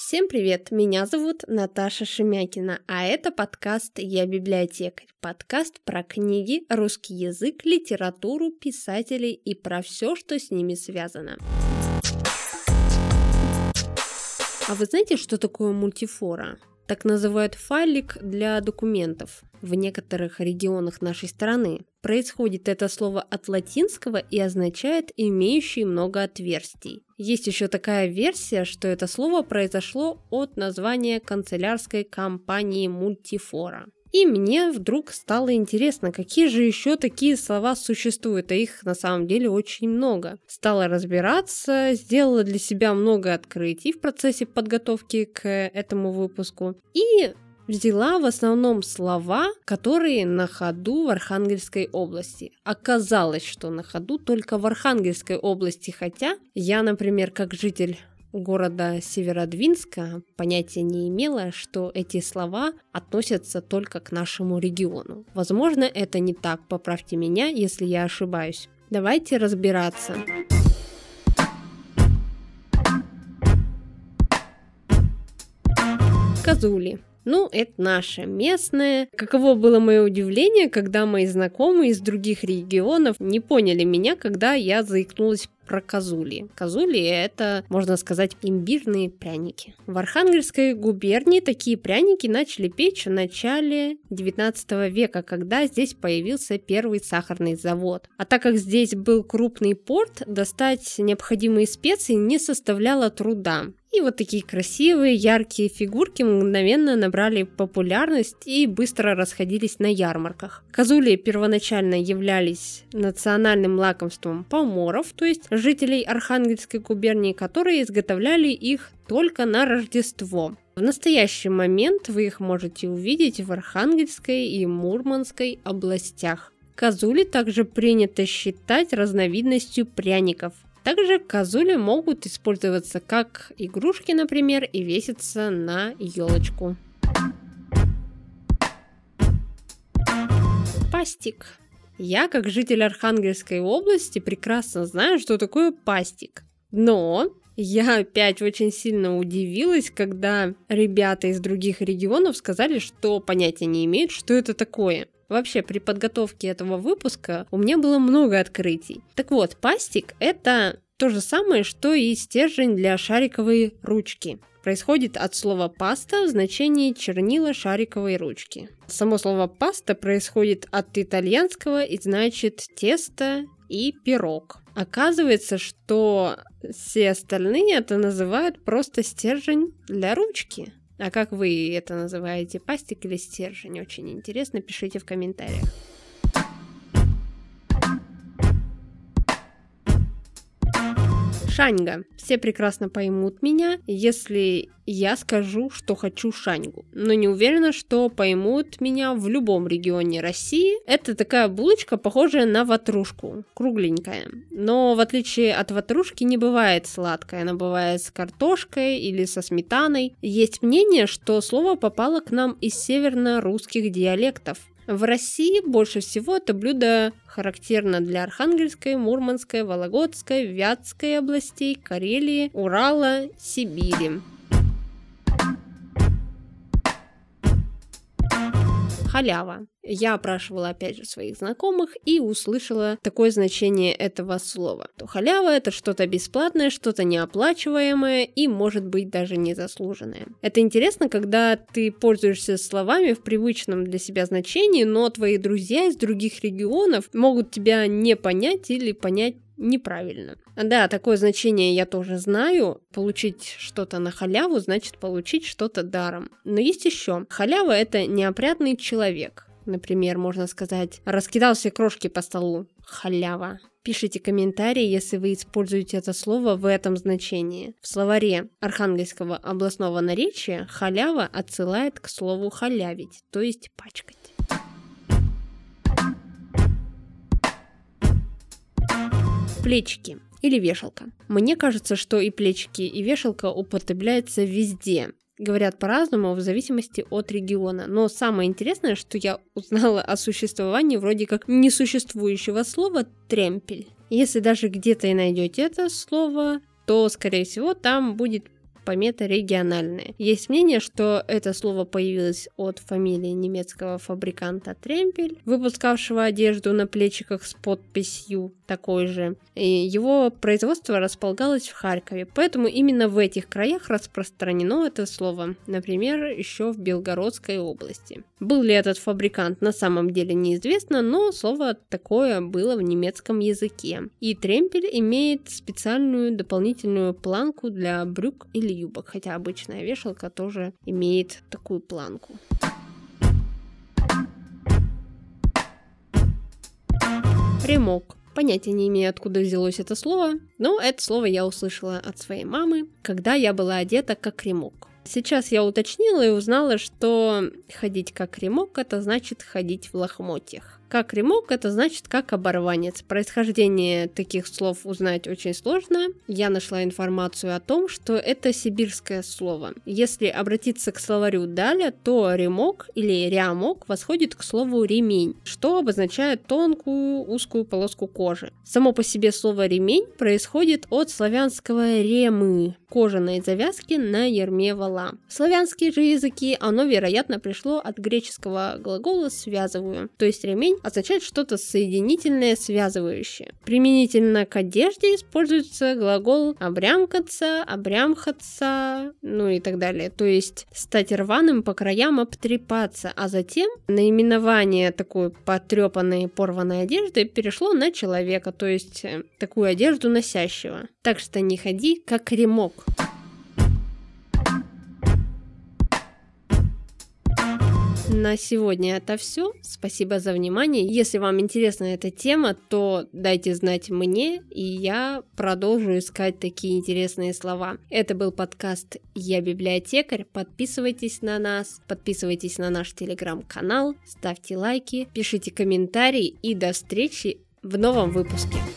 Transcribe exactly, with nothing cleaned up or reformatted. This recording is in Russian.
Всем привет, меня зовут Наташа Шемякина, а это подкаст «Я библиотекарь». Подкаст про книги, русский язык, литературу, писателей и про все, что с ними связано. А вы знаете, что такое мультифора? Так называют файлик для документов в некоторых регионах нашей страны. Происходит это слово от латинского и означает «имеющий много отверстий». Есть еще такая версия, что это слово произошло от названия канцелярской компании мультифора. И мне вдруг стало интересно, какие же еще такие слова существуют, а их на самом деле очень много. Стала разбираться, сделала для себя много открытий в процессе подготовки к этому выпуску и взяла в основном слова, которые на ходу в Архангельской области. Оказалось, что на ходу только в Архангельской области, хотя я, например, как житель города Северодвинска понятия не имела, что эти слова относятся только к нашему региону. Возможно, это не так, поправьте меня, если я ошибаюсь. Давайте разбираться. Козули. Ну, это наше местное. Каково было мое удивление, когда мои знакомые из других регионов не поняли меня, когда я заикнулась про козули. Козули – это, можно сказать, имбирные пряники. В Архангельской губернии такие пряники начали печь в начале девятнадцатого века, когда здесь появился первый сахарный завод. А так как здесь был крупный порт, достать необходимые специи не составляло труда. И вот такие красивые, яркие фигурки мгновенно набрали популярность и быстро расходились на ярмарках. Козули первоначально являлись национальным лакомством поморов, то есть жителей Архангельской губернии, которые изготовляли их только на Рождество. В настоящий момент вы их можете увидеть в Архангельской и Мурманской областях. Козули также принято считать разновидностью пряников. Также козули могут использоваться как игрушки, например, и веситься на елочку. Пастик. Я, как житель Архангельской области, прекрасно знаю, что такое пастик. Но я опять очень сильно удивилась, когда ребята из других регионов сказали, что понятия не имеют, что это такое. Вообще, при подготовке этого выпуска у меня было много открытий. Так вот, пастик – это то же самое, что и стержень для шариковой ручки. Происходит от слова «паста» в значении чернила шариковой ручки. Само слово «паста» происходит от итальянского и значит «тесто» и «пирог». Оказывается, что все остальные это называют просто стержень для ручки. А как вы это называете, пастик или стержень? Очень интересно, пишите в комментариях. Шаньга. Все прекрасно поймут меня, если я скажу, что хочу шаньгу. Но не уверена, что поймут меня в любом регионе России. Это такая булочка, похожая на ватрушку, кругленькая. Но в отличие от ватрушки не бывает сладкой, она бывает с картошкой или со сметаной. Есть мнение, что слово попало к нам из северно-русских диалектов. В России больше всего это блюдо характерно для Архангельской, Мурманской, Вологодской, Вятской областей, Карелии, Урала, Сибири. Халява. Я опрашивала опять же своих знакомых и услышала такое значение этого слова. То халява – это что-то бесплатное, что-то неоплачиваемое и, может быть, даже незаслуженное. Это интересно, когда ты пользуешься словами в привычном для себя значении, но твои друзья из других регионов могут тебя не понять или понять неправильно. Да, такое значение я тоже знаю. Получить что-то на халяву значит получить что-то даром. Но есть еще. Халява – это неопрятный человек. Например, можно сказать, раскидал все крошки по столу. Халява. Пишите комментарии, если вы используете это слово в этом значении. В словаре Архангельского областного наречия халява отсылает к слову халявить, то есть пачкать. Плечики или вешалка. Мне кажется, что и плечики, и вешалка употребляются везде. Говорят по-разному в зависимости от региона. Но самое интересное, что я узнала о существовании вроде как несуществующего слова «тремпель». Если даже где-то и найдете это слово, то, скорее всего, там будет помета региональная. Есть мнение, что это слово появилось от фамилии немецкого фабриканта Тремпель, выпускавшего одежду на плечиках с подписью такой же. И его производство располагалось в Харькове, поэтому именно в этих краях распространено это слово, например, еще в Белгородской области. Был ли этот фабрикант на самом деле неизвестно, но слово такое было в немецком языке. И тремпель имеет специальную дополнительную планку для брюк или юбок, хотя обычная вешалка тоже имеет такую планку. Ремок. Понятия не имею, откуда взялось это слово, но это слово я услышала от своей мамы, когда я была одета как ремок. Сейчас я уточнила и узнала, что ходить как ремок – это значит ходить в лохмотьях. Как ремок – это значит как оборванец. Происхождение таких слов узнать очень сложно. Я нашла информацию о том, что это сибирское слово. Если обратиться к словарю Даля, то ремок или рямок восходит к слову ремень, что обозначает тонкую узкую полоску кожи. Само по себе слово ремень происходит от славянского ремы – кожаной завязки на ярме вола. В славянские же языки оно, вероятно, пришло от греческого глагола «связываю», то есть ремень означает что-то соединительное, связывающее. Применительно к одежде используется глагол «обрямкаться», «обрямхаться», ну и так далее, то есть стать рваным по краям, обтрепаться, а затем наименование такой потрепанной, порванной одежды перешло на человека, то есть такую одежду носящего. Так что не ходи как ремок. На сегодня это все. Спасибо за внимание. Если вам интересна эта тема, то дайте знать мне, и я продолжу искать такие интересные слова. Это был подкаст «Я библиотекарь». Подписывайтесь на нас, подписывайтесь на наш телеграм-канал, ставьте лайки, пишите комментарии и до встречи в новом выпуске.